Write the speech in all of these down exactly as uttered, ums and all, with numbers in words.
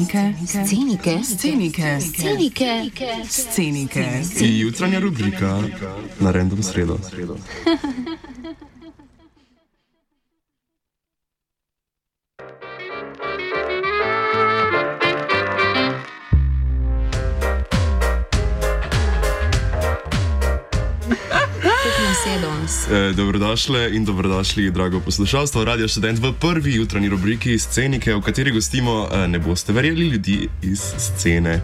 Scenike. Scenike. Scenike. Scenike. Scenike. I jutranja rubrika na Random sredo. E, dobrodošle in dobrodošli, drago poslušalstvo, Radio Študent v prvi jutranji rubriki Scenike, v kateri gostimo, e, ne boste verjeli, ljudi iz scene.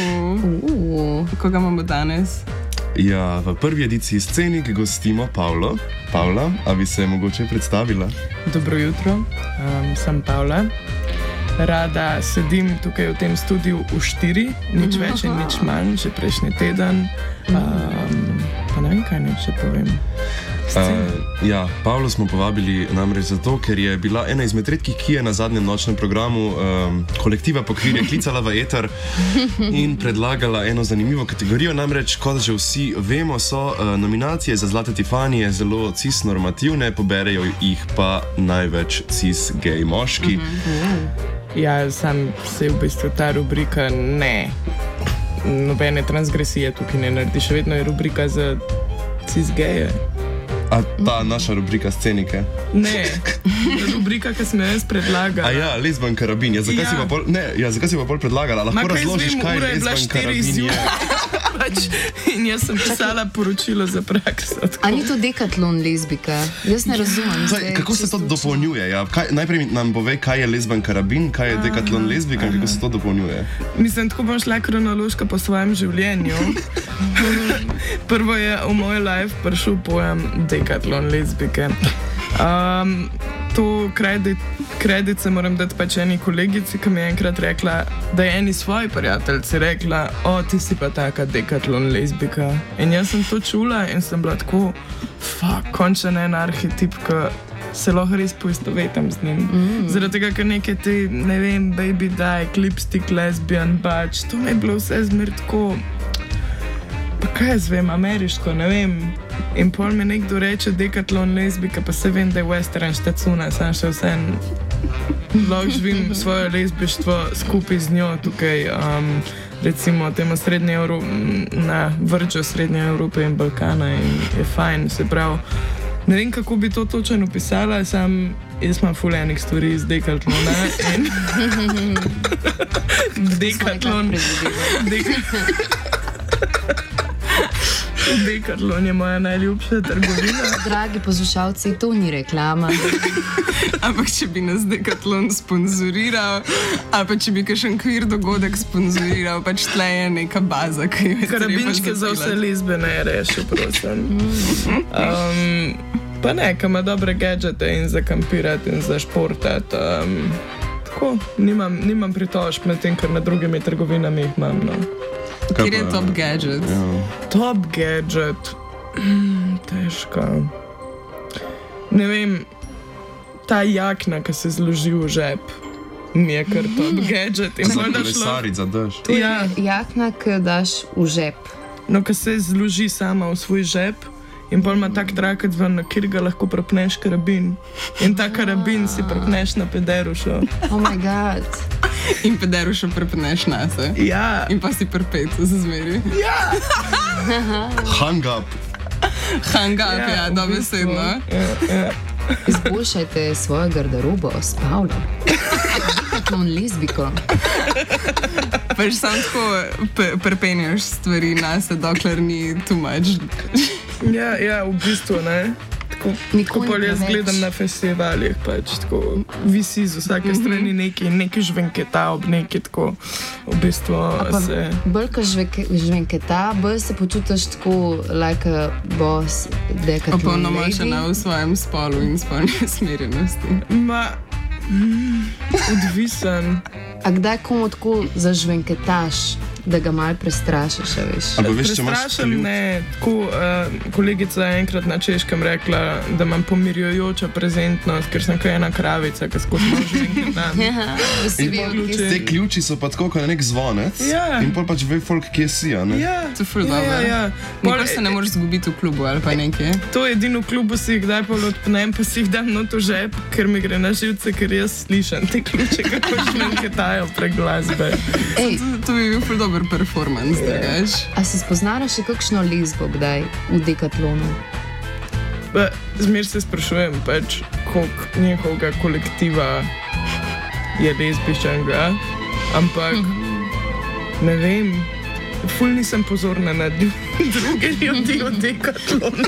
Uh, koga imamo danes? Ja, v prvi ediciji Scenik gostimo Pavlo. Pavla, a bi se mogoče predstavila? Dobro jutro, um, sem Pavla. Rada sedim tukaj v tem studiu v štiri, nič več in nič manj, že prejšnji teden. Um, pa ne vem, kaj naj še povem. Uh, ja, Pavlo smo povabili namreč zato, ker je bila ena izmed redkih, ki je na zadnjem nočnem programu um, kolektiva Pokvirje klicala v eter in predlagala eno zanimivo kategorijo. Namreč, kot že vsi vemo, so uh, nominacije za Zlate Tifanije zelo cis-normativne, poberejo jih pa največ cis-gej moški. Ja, sam se v bistvu ta rubrika ne, nobene transgresije tukaj ne naredi, še vedno je rubrika za cis-geje. A ta naša rubrika Scenike? Ne, rubrika, ki sem jo jaz predlagala. A ja, lezban karabin. Ja, zakaj, ja. Si pa pol, ne, ja, zakaj si pa pol predlagala? Lahko Ma, razložiš, kaj je lezban karabin je? Pač, in jaz sem pisala poročilo za prakso. A ni to dekatlon lezbika? Jaz ne razumem. Zdaj, kako se to dopolnjuje? Ja? Kaj, najprej nam pove, kaj je lezban karabin, kaj je dekatlon lezbika in kako se to dopolnjuje? Mislim, tako bom šla kronološko po svojem življenju. Prvo je v moj life prišel pojem dekatlon lezbike. Um, to kredit, kredit se moram dati pač eni kolegici, ki mi je enkrat rekla, da je eni svoji prijateljci rekla, o, ti si pa taka dekatlon lezbika. In jaz sem to čula in sem bila tako, fuck, končen en arhetip, ki se lahko res poistovetam z njim. Mm. Zaradi tega, ker neke te, ne vem, baby dyke, lipstick, lesbian, bač, to mi je bilo vse zmer tako, pa kaj jaz vem, ameriško, ne vem. In pol mi nekdo reče dekatlon lezbika, pa se vem, da je western štacuna, sam še vse lahko živim svoje lezbištvo skupaj z njo tukaj, um, recimo temu srednje Evrope, na vrđu srednje Evrope in Balkana in je fajn, se pravi. Ne vem, kako bi to točno opisala, sam jaz imam ful enih stvari iz dekatlona in dekatlon dekatlon Dekatlon je moja najljubša trgovina. Dragi poslušalci, to ni reklama. Ampak če bi nas Dekatlon sponzoriral, ali pa če bi kakšen kvir dogodek sponzoriral, pač tle je neka baza, ki je karabinčke za vse lezbene je rešil, prosim. Um, pa ne, ki ima dobre gadžete in za kampirati in za športati. Um, tako, nimam, nimam pritožb med tem, ker na drugimi trgovinami jih imam, no. Kjer je top gadget? Ja. Top gadget? Mm, težko. Ne vem, ta jakna, ki se zloži v žep, mi je kar top gadget. In za kolesaric, za dež. To ja. je jakna, ki daš v žep. No, ki se zloži sama v svoj žep in pol ima tak trakec ven, na kjer ga lahko prepneš karabin. In ta karabin si prepneš na pederušo. Oh my god. In pederušo prepneš nase. Ja. In pa si perpet za zmeri. Ja. Hang up. Hang up, ja, ja dobesedno. Ja, ja. Izboljšajte svojo garderobo s Pavlom. Dekatlon lezbiko. Pač sam tako prepenjaš stvari nase, dokler ni too much. Ja, ja, v bistvu, ne. Tako, ko pol jaz gledam na festivalih, pač tako visi z vsake strani neki, neki žvenketa ob neki, tako v bistvu se... Bolj ko žvenketa, bolj se počutiš tako like a boss dekatlon lady. Opolnomočena v svojem spolu in spolni usmerjenosti. Ma... Mm, odvisen. A kdaj komu tako zažvenketaš? da ga mal prestrašiš, a veš. Ali pa veš, če imaš Prestrašen ljud? ne, tako uh, kolegica je enkrat na Češkem rekla, da imam pomirjujočo prezentnost, ker sem kaj ena kravica, ki skozi možem dan. Vsi In vejo, pol, kje te si. ključi so pa tako, kot nek zvonec. Ja. In pol pač ve folk, kje si, a ne? Ja, To je ful ja, dobro. ja, ja. Nikoli Pol- se ne moreš zgubiti v klubu ali pa nekje. To je edino v klubu, si jih kdaj pol odpnem, pa si jih dam not v žep, ker mi gre na živce, ker jaz slišim te ključe, kako šmenketajo prek glasbe. Ej, To, to bi bil ful dober performance, da veš. a si spoznala še kakšno lezbo kdaj v Decathlonu? Pa, Zmer se sprašujem, pač, koliko njihovega kolektiva je lezbičnega, ampak ne vem, ful nisem pozorna na lju- druge ljudi v Decathlonu.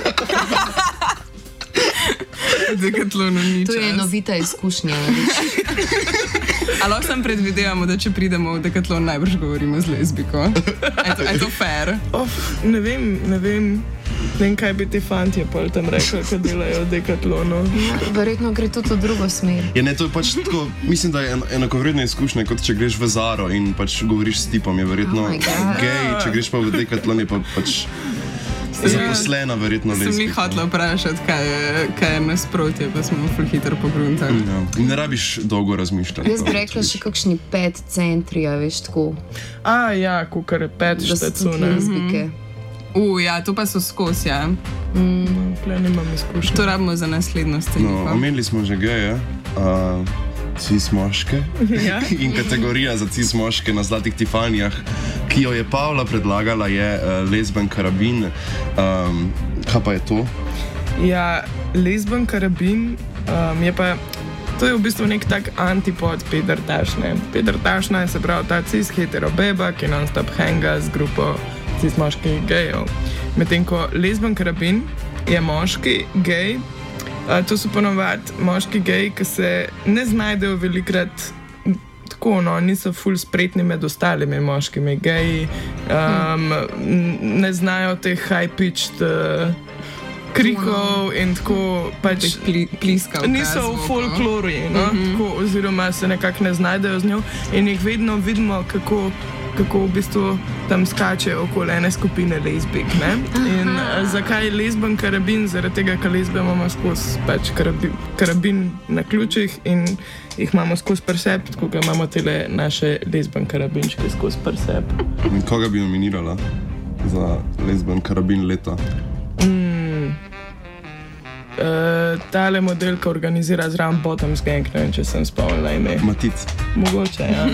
V Decathlonu ni To je čas. novita izkušnja, veš. Ali lahko sam predvidevamo, da če pridemo v Decathlon, najbrž govorimo z lezbiko? A je to, a je to fair? Of, ne vem, ne vem. Ne vem, kaj bi ti fantje pol tam rekli, ko delajo v Decathlonu. Verjetno gre tudi v drugo smer. Ja, ne, to je pač tako, mislim, da je en, enakovredna izkušnja, kot če greš v Zaro in pač govoriš s tipom, je verjetno Oh my God. gej, če greš pa v Decathlon, je pa pač zaposlena, verjetno Sem mi lezbika. hotela vprašati, kaj je, kaj je nasprotje, pa smo ful hitro pogruntali. Ja. Ne rabiš dolgo razmišljati. Jaz bi rekla še kakšni pet centri, a veš, tako, A ja, kukar pet da so tudi štacune. lezbike. U, ja, to pa so skozi, ja. Tle nimam izkušnje. To rabimo za naslednjo No, sceniko. omenili smo že geje, uh, cis moške Ja. in kategorija za cis moške na Zlatih Tifanijah, ki jo je Pavla predlagala, je uh, lezben karabin. Um, kaj pa je to? Ja, lezben karabin um, je pa. To je v bistvu nek tak antipod Peter Tašne. Peter Tašna je se pravi ta cis hetero beba, ki non-stop hanga z grupo cis moških gejev. Medtem ko lezben karabin je moški gej, a, to so ponovadi moški geji, ki se ne znajdejo velikrat tako, no, niso ful spretni med ostalimi moškimi geji, um, n- ne znajo teh high-pitched uh, krikov in tako pač. Teh pli, pliskav. Niso v folklori, no? mm -hmm. tako, oziroma se nekako ne znajdejo z njo in jih vedno vidimo, kako, kako v bistvu tam skačejo okoli ene skupine lezbik. Ne? In uh, zakaj je lezben karabin? Zaradi tega, ker lezbe imamo skozi pač karabin, karabin na ključih in jih imamo skozi prsep, tako da imamo tele naše lezben karabinčke skozi prsep. In koga bi nominirala za lezben karabin leta? Uh, tale model, ki organizira zraven Bottoms Gang, ne vem, če sem spomnila ime. Matic. Mogoče, ja.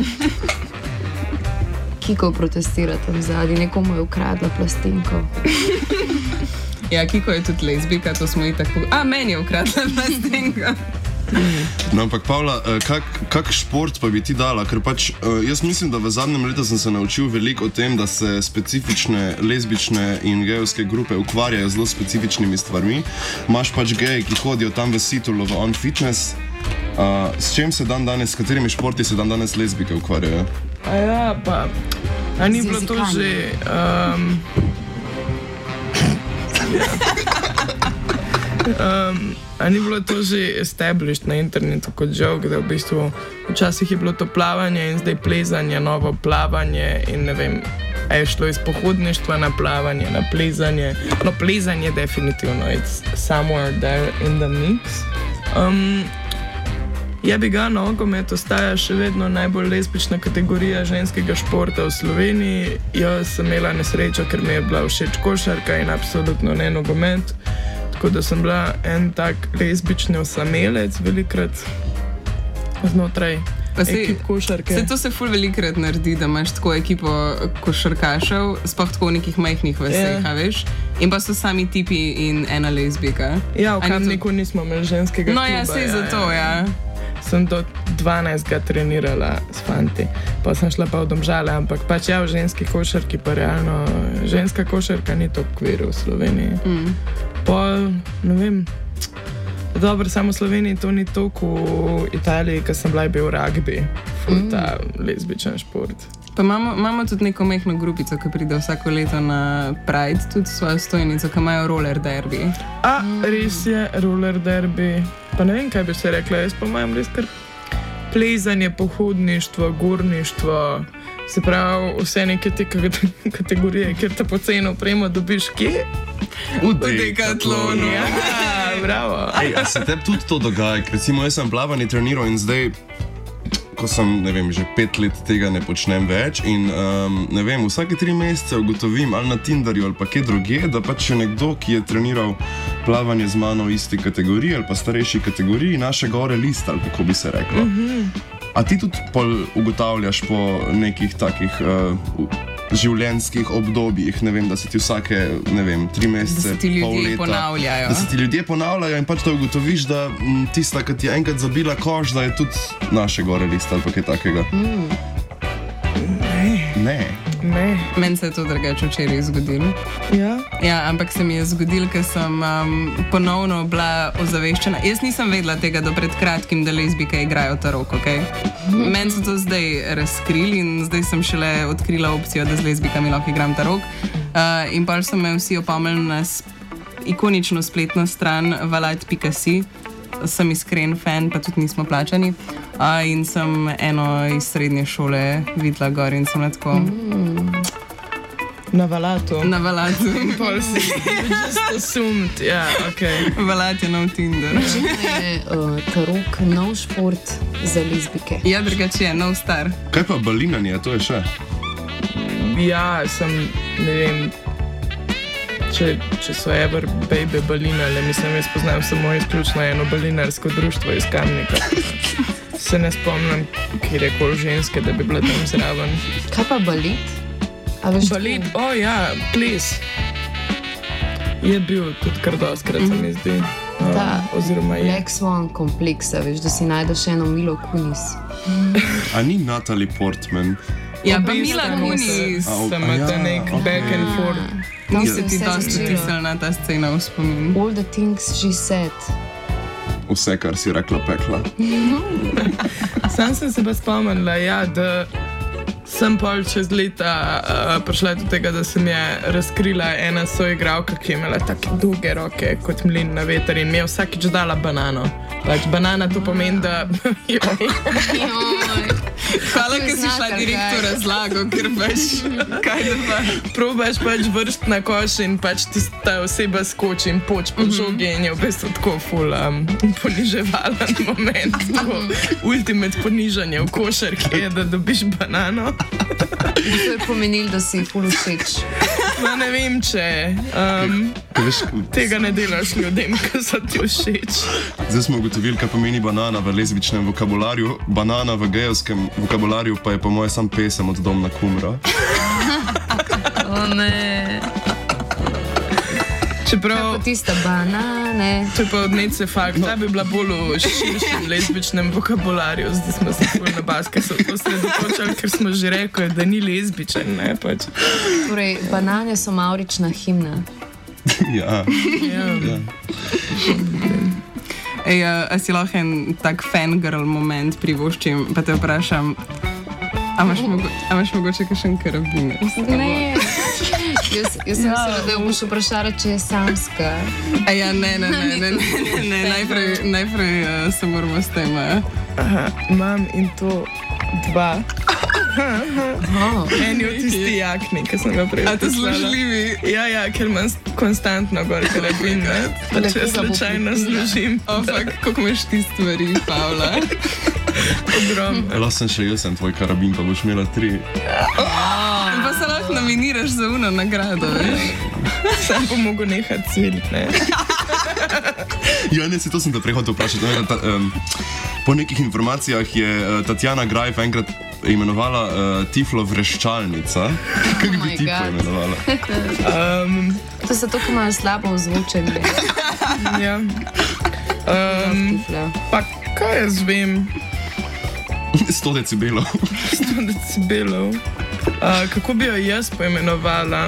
Kiko protestira tam zadnji, nekomu je ukradla plastinko. Ja, Kiko je tudi lezbika, to smo ji tako. A, meni je ukradla plastenka. No, ampak Pavla, eh, kak, kak šport pa bi ti dala? Ker pač eh, jaz mislim, da v zadnjem letu sem se naučil veliko o tem, da se specifične lezbične in gejovske grupe ukvarjajo z zelo specifičnimi stvarmi. Imaš pač geje, ki hodijo tam v Situlu v On Fitness. Uh, s čem se dan danes, s katerimi športi se dan danes lezbike ukvarjajo? A ja, pa. A ni Z bilo to jezikanjem. že. Um, um, a ni bilo to že established na internetu kot joke, da v bistvu včasih je bilo to plavanje in zdaj plezanje, novo plavanje in ne vem. A je šlo iz pohodništva na plavanje, na plezanje. No, plezanje definitivno, it's somewhere there in the mix. Um, Je bi ga nogomet ostaja še vedno najbolj lezbična kategorija ženskega športa v Sloveniji. Jaz sem imela nesrečo, ker mi je bila všeč košarka in absolutno ne nogomet. Tako da sem bila en tak lezbični osamelec velikrat znotraj Pa sej- ekip košarke. Se to se ful velikrat naredi, da imaš tako ekipo košarkašev, sploh tako v nekih majhnih vaseh, Ja. a veš? In pa so sami tipi in ena lezbika. Ja, v A ni to- Kamniku nismo imeli ženskega No kluba. ja, sej zato, ja. Sem do dvanajstega trenirala s fanti, pa sem šla pa v Domžale, ampak pač ja, v ženski košarki pa realno, ženska košarka ni to kvir v Sloveniji. Mm. Pa, ne vem, dobro, samo v Sloveniji to ni toliko, v Italiji, ker sem bila, je bil rugby, ful ta lezbičen šport. Pa imamo, imamo tudi neko mehko grupico, ki pride vsako leto na Pride, tudi svojo stojnico, ki imajo roller derby. A, res je, roller derby. Pa ne vem, kaj bi se rekla, jaz pa imam res kar plezanje, pohodništvo, gorništvo, se pravi vse neke te kategorije, kjer te poceni opremo dobiš kje? V Decathlonu. Ja, bravo. Ej, a se tebi tudi to dogaja? Recimo, jaz sem plavanje treniral in zdaj, ko sem, ne vem, že pet let tega ne počnem več in, um, ne vem, vsake tri mesece ugotovim ali na Tinderju ali pa kje drugje, da pač je nekdo, ki je treniral plavanje z mano v isti kategoriji ali pa starejši kategoriji, naše gore list, ali kako bi se reklo. Mm-hmm. A ti tudi pol ugotavljaš po nekih takih uh, življenjskih obdobjih, ne vem, da se ti vsake, ne vem, tri mesece, da se ti pol ljudje leta, ponavljajo. Da se ti ljudje ponavljajo in pač da ugotoviš, da m, tista, ki ti je enkrat zabila kož, da je tudi naše gore list ali pa kaj takega. Mm. Ne. Ne. Ne. Meni se je to drugače včeraj zgodilo. Ja? Ja, ampak se mi je zgodilo, ker sem um, ponovno bila ozaveščena. Jaz nisem vedela tega do pred kratkim, da lezbike igrajo tarok, ok? Meni so to zdaj razkrili in zdaj sem šele odkrila opcijo, da z lezbikami lahko igram tarok. Uh, in pa so me vsi opomnili na ikonično spletno stran valat pika si. Sem iskren fan, pa tudi nismo plačani. Uh, in sem eno iz srednje šole videla gor in sem tako... Mm. Na Valatu. Na Valatu. Pol si just assumed, ja, ok. Valat je nov Tinder. Je uh, tarok nov šport za lezbike. Ja, drugače je, nov star. Kaj pa balinanje, to je še? Ja, sem, ne vem, če, če so ever baby balinale, mislim, jaz poznam samo izključno eno balinarsko društvo iz Kamnika. Se ne spomnim, kjer je kol ženske, da bi bila tam zraven. Kaj pa balet? Balet, o oh, ja, ples. Je bil tudi kar doskrat, se mi zdi. Da, oziroma je. Black Swan kompleksa, veš, da si najdeš eno Milo Kunis. A ni Natalie Portman? Ja, pa Mila Kunis. Sem imate nek back and forth. Niste ti dosti tisali na ta scena v spomin. All the things she said. Vse, kar si rekla, pekla. Sam sem se pa spomnila, ja, da sem pol čez leta uh, prišla do tega, da sem je razkrila ena soigralka, ki je imela take dolge roke kot mlin na veter in mi je vsakič dala banano. Pač banana to pomeni, da... Hvala, ker si šla direktno razlago, ker pač kaj da pa... Probaš pač vršt na koš in pač ta oseba skoči in poč po žogi in je v bistvu tako ful um, poniževalen moment, tako ultimate ponižanje v košarki je, da dobiš banano. To je pomenil, da si ful všeč. No, ne vem, če um, tega ne delaš ljudem, ki so ti všeč. Zdaj smo ugotovili, kaj pomeni banana v lezbičnem vokabularju. Banana v gejovskem vokabularju pa je po moje sam pesem od Domna Kumra. O ne. Čeprav... Pa tista banane. To je pa od nece fakt, da bi bila bolj v širšem lezbičnem vokabularju. Zdaj smo se bolj na baske so to sredotočali, ker smo že rekli, da ni lezbičen, ne pač. Torej, banane so mavrična himna. Ja. Ja. Ja. Ej, a, a si lahko en tak fangirl moment privoščim, pa te vprašam, a imaš, mogo, a imaš mogoče kakšen karabiner? Ne. Jaz, jaz sem mislila, da jo boš vprašala, če je samska. A ja, ne, ne, ne, ne, ne, ne, ne. najprej, najprej uh, se moramo s tem. Uh. Aha, imam in to dva. Oh. Eni od tisti jakni, ki sem ga prej A to poslala. zložljivi? Ja, ja, ker imam konstantno gor karabin, ne? Pa če slučajno zložim. O, fak, kako imaš ti stvari, Pavla? Ogrom. Lahko sem še jaz sem tvoj karabin, pa boš imela tri. Pa se lahko nominiraš za uno nagrado, veš? Sam bo mogel nehati cvilit, ne? Ja, ne, se to sem te prehotel vprašati. Ne, ta, um, po nekih informacijah je uh, Tatjana Grajf enkrat imenovala uh, Tiflo vreščalnica. Kako Oh bi my ti God. poimenovala? Um, To so to, ki imajo slabo ozvočenje. ja. Um, pa kaj jaz vem? sto decibelov. sto decibelov. Uh, kako bi jo jaz poimenovala?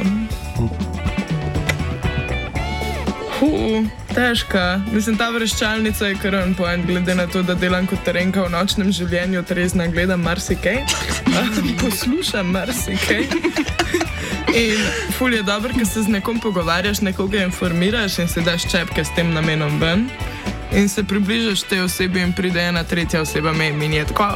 Huh, težka. Mislim, ta vreščalnica je kar on point, glede na to, da delam kot terenka v nočnem življenju, trezna gledam marsikaj, poslušam marsikaj. In ful je dobro, ker se z nekom pogovarjaš, nekoga informiraš in se daš čepke s tem namenom ven. in se približaš tej osebi in pride ena tretja oseba me in je tako.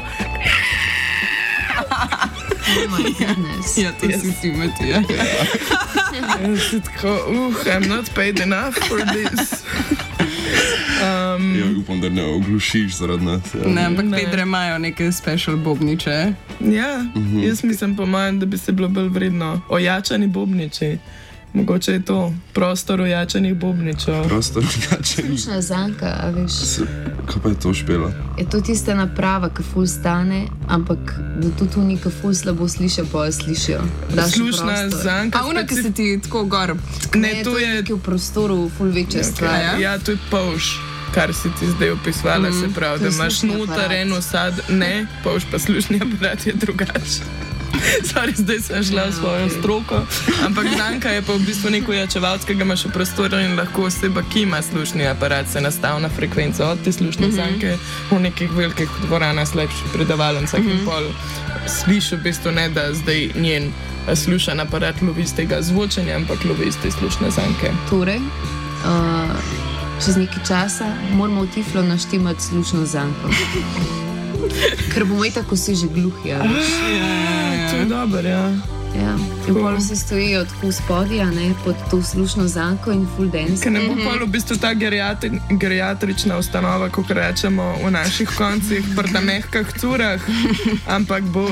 Oh my goodness. Ja, to si ti Matija. In si tako, uh, I'm not paid enough for this. Um, Ja, upam, da ne oglušiš zaradi nas. Ja. Ne, ampak Ne. Pedre imajo neke special bobniče. ja, jaz mislim po mojem, da bi se bilo bolj vredno. Ojačani bobniči. Mogoče je to prostor ojačanih bobničev. Prosto drugače. Slušna zanka, a veš, Kaj pa je to špela? je to tista naprava, ki ful stane, ampak da tudi oni, ki ful slabo slišijo, pa jo slišijo. Daš v Slušna prostor. zanka. A ona, ki se ti tako gor. Ne, Ne, to je. nekaj v prostoru ful večja stvar. ja? Ja, to je polž, kar si ti zdaj opisovala, mm, se pravi, to da je imaš slušni noter aparat. en osad, ne, polž pa slušni aparat je drugačen. Sorry, zdaj sem šla v svojo stroko, ampak zanka je pa v bistvu neko ojačevalec, ki ga imaš v prostoru in lahko oseba, ki ima slušni aparat, se nastavna frekvenca od te slušne zanke v nekih velikih dvoranah, lepših predavalnicah in pol sliši v bistvu ne, da zdaj njen eh, slušan aparat lovi iz tega zvočenja, ampak lovi iz te slušne zanke. Torej, uh, čez nekaj časa moramo v Tiflo naštimati slušno zanko. Ker bomo i tako si že gluhi, a veš. To je dobro, ja. Ja. In pol vsi stojijo tako spodaj, a ne, pod to slušno zanko in full dance. Ker ne bo pol v bistvu ta geriatri, geriatrična ustanova, kot rečemo v naših koncih, prta mehkah curah, ampak bo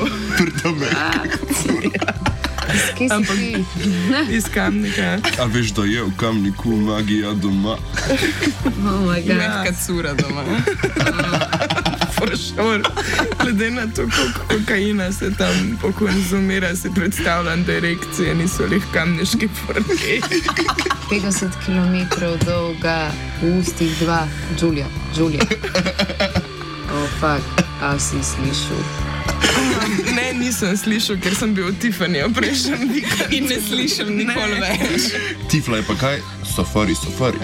Kje si Ampak- ti? iz Kamnika. A veš, da je v Kamniku magija doma? Oh my god. Mehka cura doma. For sure. Glede na to, koliko kokaina se tam pokonzumira, si predstavljam, da erekcije niso lih kamniški forke. petdeset kilometrov dolga, v ustih dva, Julia, Julia. Oh fuck, a si slišal? Ne, nisem slišal, ker sem bil v Tiffanyju prejšnjem vikend. In ne slišim nikoli več. Tifla je pa kaj? Safari, safari.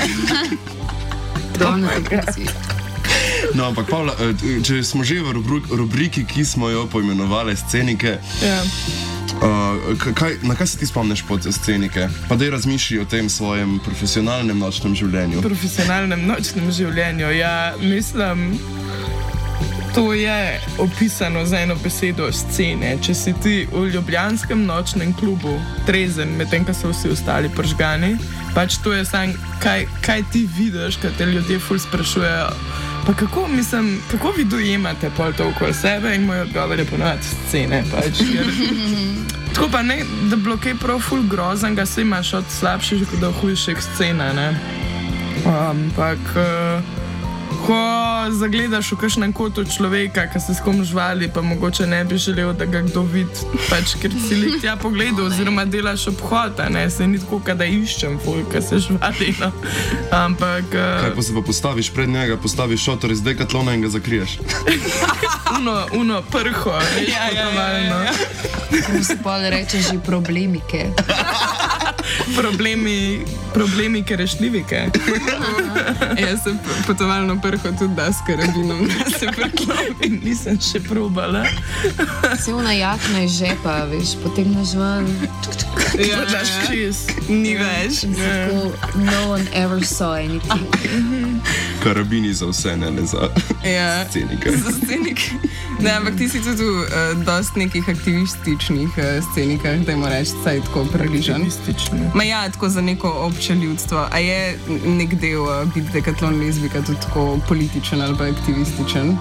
Dolno depresij. No, ampak Pavla, eh, če smo že v rubru- rubriki, ki smo jo poimenovali scenike, Ja. uh, k- kaj, na kaj se ti spomniš pod scenike? Pa daj razmišlji o tem svojem profesionalnem nočnem življenju. Profesionalnem nočnem življenju. Ja, mislim, to je opisano z eno besedo scene. Če si ti v ljubljanskem nočnem klubu trezen, medtem ko so vsi ostali pržgani, pač to je sam, kaj, kaj ti vidiš, kaj te ljudje ful sprašujejo. Pa kako, mislim, kako vi dojemate pol to okoli sebe in moj odgovor je ponovati scene. Pač, ker, tako pa ne, da bilo kaj prav ful groznega, se imaš od slabših do hujših scena, ne. Ampak, uh, ko zagledaš v kakšnem kotu človeka, ki se s kom žvali, pa mogoče ne bi želel, da ga kdo vidi, pač ker si lik tja pogledal, oziroma delaš obhod, a ne, se ni tako, da iščem folk, ki se žvali, no. Ampak, Kaj uh, pa se pa postaviš pred njega, postaviš šotor iz Decathlona in ga zakriješ? uno, uno prho, veš, Ja, ja, ja, potovalno. ja, ja. Kako se pol reče že problemike. Problemi, problemi, ki rešljivike. Jaz se p- potovalno prho tudi da s karabinom, da se preklopim. Nisem še probala. Se una jakna iz žepa, veš, potegneš ven. Ja, Da daš ja. čez. Ni več. In se tako, no one ever saw anything. Karabini za vse, ne le za Ja. scenike. Za scenike. Ne, ampak ti si tudi v uh, dost nekih aktivističnih uh, scenikah, dajmo reči, saj tako priližan. Optimistično. Ma ja, tako za neko obče ljudstvo. A je nek del uh, biti Decathlon lezbika tudi tako političen ali pa aktivističen?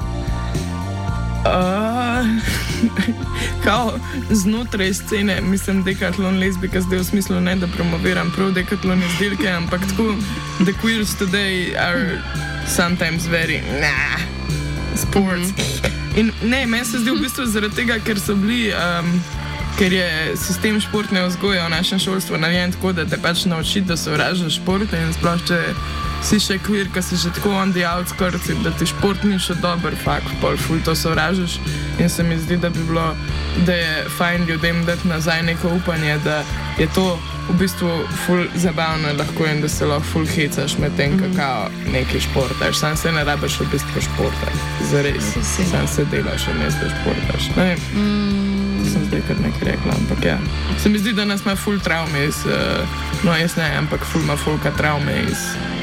Uh, kao, znotraj scene, mislim, Decathlon lezbika zdaj v smislu ne, da promoviram prav Decathlon izdelke, ampak tako, the queers today are sometimes very, nah, sports. Mm -hmm. In ne, meni se zdi v bistvu zaradi tega, ker so bili, um, ker je sistem športne vzgoje v našem šolstvu narejen tako, da te pač nauči, da sovražiš šport in sploh če si še queer, ki si že tako on the outskirts, da ti šport ni še dober, fakt, pol ful to sovražiš. In se mi zdi, da bi bilo, da je fajn ljudem dati nazaj neko upanje, da je to v bistvu ful zabavno lahko in da se lahko ful hecaš med tem, mm. kako neki športaš. Sam se ne rabiš v bistvu športati, zares. Res je. Sam se delaš, ne da športaš. Ne vem, Mm, sem zdaj kar nekaj rekla, ampak ja. Se mi zdi, da nas ima ful travme iz, uh, no jaz ne, ampak ful ima fulka travme iz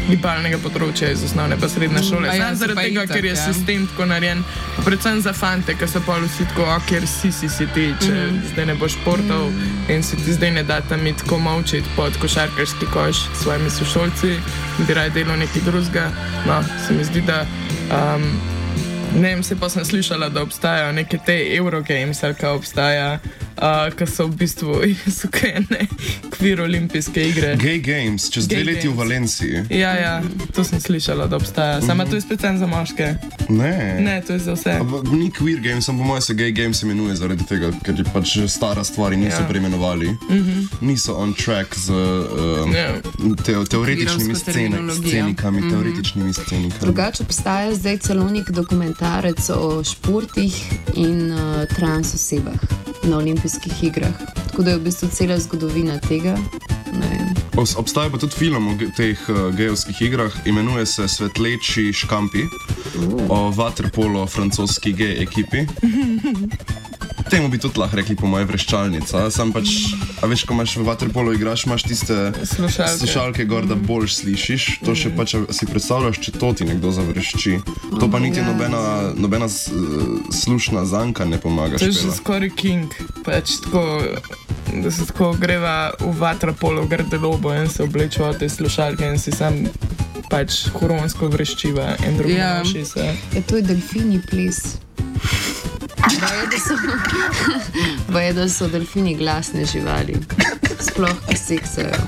gibalnega področja iz osnovne pa srednje šole. Ja, Znam zaradi tega, itak, ker je ja. sistem tako narejen, predvsem za fante, ki so pol vsi tako, oh, ker si si si ti, če mm. zdaj ne boš športov mm. in si ti zdaj ne da tam iti tako molčiti pod košarkarski koš s svojimi sošolci, bi raje delal nekaj drugega. No, se mi zdi, da um, ne vem, se pa sem slišala, da obstajajo neke te Eurogames, ali kaj obstaja, uh, ki so v bistvu so kaj ne, kvir olimpijske igre. Gay Games, čez dve leti v Valenciji. Ja, ja, to sem slišala, da obstaja. Sama mm-hmm. to je specialno za moške. Ne. Ne, to je za vse. A, ni queer games, samo po mojem se Gay Games imenuje zaradi tega, ker je pač stara stvar in niso ja. preimenovali. Mm-hmm. Niso on track z uh, yeah. te, teoretičnimi sceni, scenikami, mm-hmm. teoretičnimi scenikami. Drugače obstaja zdaj celo nek dokumentarec o športih in uh, trans osebah na olimpijskih igrah. Tako da je v bistvu cela zgodovina tega. Ne vem. Obstaja pa tudi film o teh uh, gejovskih igrah, imenuje se Svetleči škampi, uh. o waterpolo francoski gej ekipi. Temu bi tudi lahko rekli po moje vreščalnica. Sam pač, a veš, ko imaš v waterpolo igraš, imaš tiste slušalke, slušalke gor, da bolj slišiš. To še pač si predstavljaš, če to ti nekdo zavrešči. To pa niti nobena, nobena slušna zanka ne pomaga. To je že skoraj king. Pač tako, da se tako greva v waterpolo v garderobo in se oblečeva te slušalke in si sam pač huronsko vreščiva in drugi yeah. naši se. Ja, to je delfini ples. Boje, da so, boje, da so delfini glasne živali, sploh ki seksajo.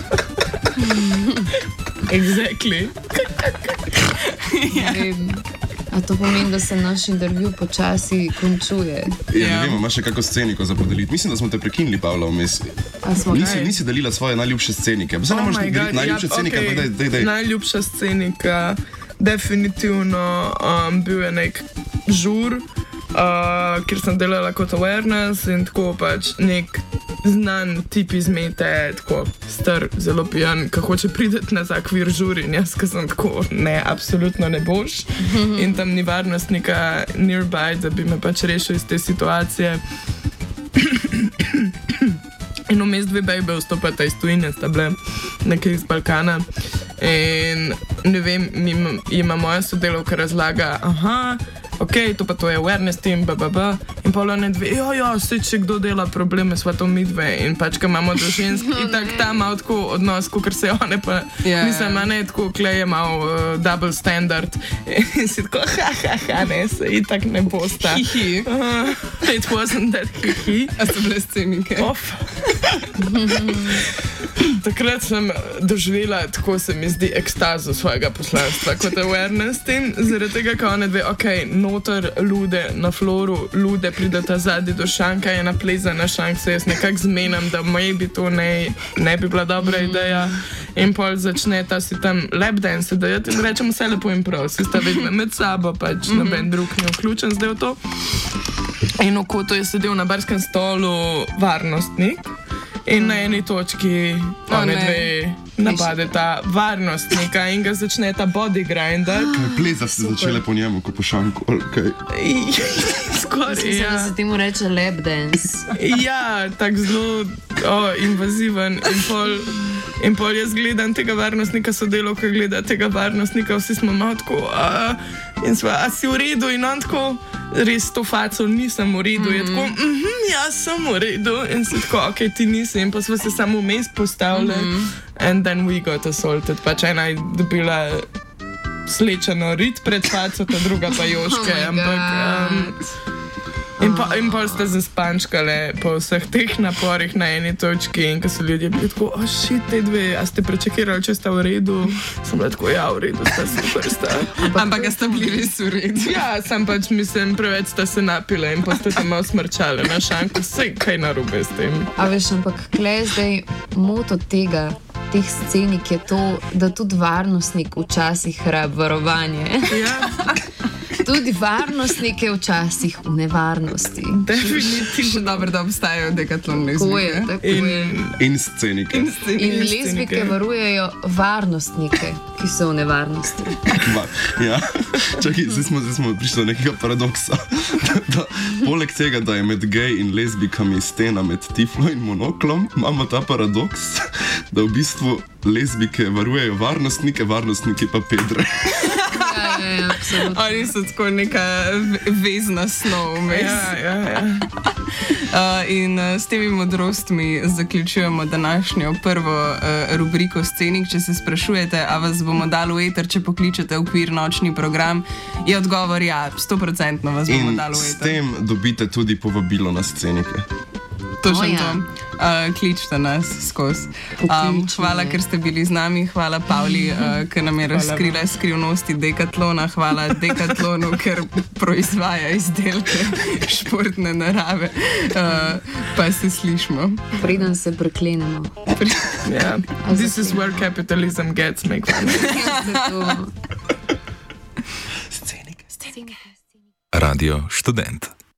Exactly. Ja. A to pomeni, da se naš intervju počasi končuje? Ja, ne vem, imaš še kako sceniko za podeliti. Mislim, da smo te prekinili, Pavla, vmes. Nisi, nisi delila svoje najljubše scenike. Zdaj ne oh možeš deliti najljubše ja, scenike. Okay. Daj, daj, daj. Najljubša scenika, definitivno um, bil je nek žur, Uh, kjer sem delala kot awareness in tako pač nek znan tip iz Mete, tako star, zelo pijan, ki hoče prideti na ta kvir žur in jaz, ki sem tako, ne, absolutno ne boš. In tam ni varnostnika nearby, da bi me pač rešil iz te situacije. In vmes dve bejbe vstopata iz tujine, sta bile nekaj iz Balkana. In ne vem, ima moja sodelavka razlaga, aha, ok, to pa to je awareness team, bababa, in pa one dve, jo, jo, vse, če kdo dela probleme, sva to midve, in pač, ko imamo do žensk, in tak ta malo tako odnos, ker se one pa, yeah. mislim, a ne, tako kleje malo uh, double standard, in si tako, ha, ha, ha, ne, se itak ne bosta. Hihi. Uh, it wasn't that hihi. A so bile scenike? Off. Takrat sem doživela, tako se mi zdi, ekstazo svojega poslanstva kot awareness team, zaradi tega, ko one dve, ok, noter lude na floru, lude prideta zadnji do šanka, je naplezana šank, se jaz nekako zmenam, da maybe to ne, ne bi bila dobra ideja in pol začne ta si tam lap dance, da ja ti rečem vse lepo in prav, si sta vedno med sabo, pač mm-hmm. noben drug ni vključen zdaj v to. In v kotu je sedel na barskem stolu varnostnik. In na eni točki one oh, dve napadeta varnostnika in ga začne ta body grinder. Pleza se začele po njemu, ko po šanku. Okay. Skoraj, ja. Se temu reče lap dance. Ja, tak zelo oh, invaziven in pol, in pol jaz gledam tega varnostnika, sodelavka gleda tega varnostnika, vsi smo malo tako, a, in sva, a si v redu in on tako, res to faco nisem v redu, mm-hmm. je tako, mhm, jaz sem v redu in si tako, ok, ti nisi in pa sva se samo vmes postavili mm-hmm. and then we got assaulted, pač ena je dobila slečeno rit pred faco, ta druga pa joške, oh ampak um, in, pa, in pa ste zaspančkale po vseh teh naporih na eni točki in ko so ljudje bili tako, oh shit, te dve, a ste prečekirali, če sta v redu? Sem bila tako, ja, v redu, sta super, sta. Ampak a sta bili res v redu? Ja, sem pač, mislim, preveč sta se napile in pa ste tam malo smrčale na šanku, vse kaj narobe s tem. A veš, ampak klej zdaj moto tega, teh scenik je to, da tudi varnostnik včasih rab varovanje. Ja. Tudi varnostnike včasih v nevarnosti. Definitivno. Še dobro, da obstajajo Decathlon Tako je, lezbike. tako In, je. In scenike. in, sceni- In in lezbike scenike. varujejo varnostnike, ki so v nevarnosti. Ma, ja, čakaj, zdaj smo, zdaj smo prišli do nekega paradoksa. Da, da, poleg tega, da je med gej in lezbikami stena med tiflo in monoklom, imamo ta paradoks, da v bistvu lezbike varujejo varnostnike, varnostniki pa pedre. Ja, ja, ja, absolutno. Oni so tako neka ve- vezna snov vmes. Ja, ja, ja. Uh, in uh, s temi modrostmi zaključujemo današnjo prvo uh, rubriko Scenik. Če se sprašujete, a vas bomo dali v eter, če pokličete v Queer nočni program, je odgovor ja, sto procent vas bomo In dali v s eter. tem dobite tudi povabilo na scenike. Točno O, ja. to. Uh, kličite nas skozi. Um, Pokličite. hvala, ker ste bili z nami. Hvala Pavli, uh, ker nam je razkrila skrivnosti Decathlona. Hvala Decathlonu, ker proizvaja izdelke športne narave. Uh, pa se slišmo. Preden se preklenemo. Yeah. This is where capitalism gets me. Zato... Scenike. Radio Študent.